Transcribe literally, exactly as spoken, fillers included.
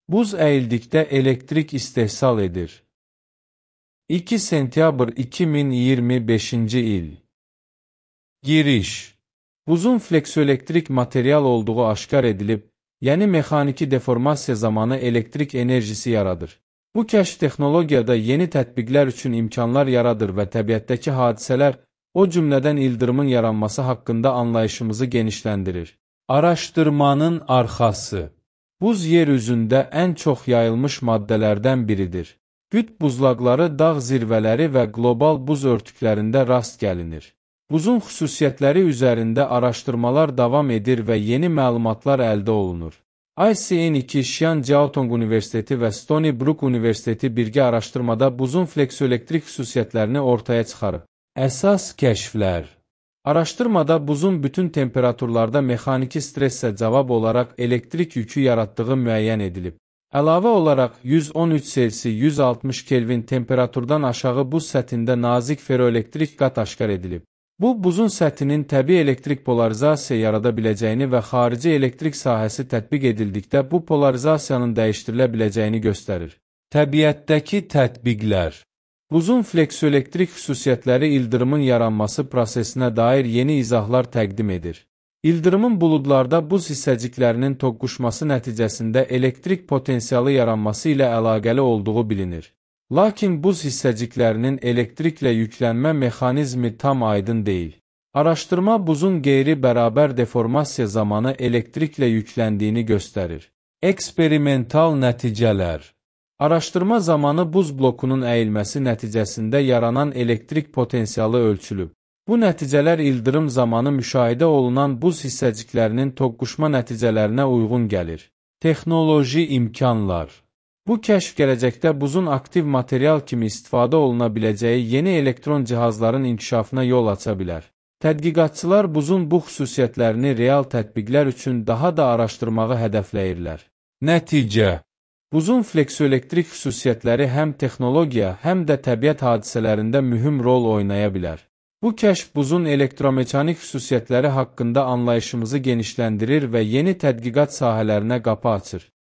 Buz əyildikdə elektrik istehsal edir. iki sentyabr iki min iyirmi beşinci il. Giriş. Buzun fleksoelektrik material olduğu aşkar edilib, yəni mexaniki deformasiya zamanı elektrik enerjisi yaradır. Bu kəşf texnologiyada yeni tətbiqlər üçün imkanlar yaradır və təbiətdəki hadisələr, o cümlədən ildırımın yaranması haqqında anlayışımızı genişləndirir. Araşdırmanın arxası. Buz yer üzündə ən çox yayılmış maddələrdən biridir. Qütb buzlaqları, dağ zirvələri və qlobal buz örtüklərində rast gəlinir. Buzun xüsusiyyətləri üzərində araşdırmalar davam edir və yeni məlumatlar əldə olunur. I C N iki Xian Jiaotong Universiteti və Stony Brook Universiteti birgə araşdırmada buzun fleksoelektrik xüsusiyyətlərini ortaya çıxarıb. Əsas kəşflər. Araşdırmada buzun bütün temperaturlarda mexaniki stressə cavab olaraq elektrik yükü yaratdığı müəyyən edilib. Əlavə olaraq yüz on üç Selsi yüz altmış Kelvin temperaturdan aşağı buz səthində nazik ferroelektrik qat aşkar edilib. Bu, buzun səthinin təbii elektrik polarizasiya yarada biləcəyini və xarici elektrik sahəsi tətbiq edildikdə bu polarizasiyanın dəyişdirilə biləcəyini göstərir. Təbiətdəki tətbiqlər. Buzun fleksoelektrik xüsusiyyətləri ildırımın yaranması prosesinə dair yeni izahlar təqdim edir. İldırımın buludlarda buz hissəciklərinin toqquşması nəticəsində elektrik potensialı yaranması ilə əlaqəli olduğu bilinir. Lakin buz hissəciklərinin elektriklə yüklənmə mexanizmi tam aydın deyil. Araşdırma buzun qeyri-bərabər deformasiya zamanı elektriklə yükləndiyini göstərir. Eksperimental nəticələr. Araşdırma zamanı buz blokunun əyilməsi nəticəsində yaranan elektrik potensialı ölçülüb. Bu nəticələr ildırım zamanı müşahidə olunan buz hissəciklərinin toqquşma nəticələrinə uyğun gəlir. Texnoloji imkanlar. Bu kəşf gələcəkdə buzun aktiv material kimi istifadə oluna biləcəyi yeni elektron cihazların inkişafına yol aça bilər. Tədqiqatçılar buzun bu xüsusiyyətlərini real tətbiqlər üçün daha da araşdırmağı hədəfləyirlər. Nəticə. Buzun fleksoelektrik xüsusiyyətləri həm texnologiya, həm də təbiət hadisələrində mühüm rol oynaya bilər. Bu kəşf buzun elektromeçanik xüsusiyyətləri haqqında anlayışımızı genişləndirir və yeni tədqiqat sahələrinə qapı açır.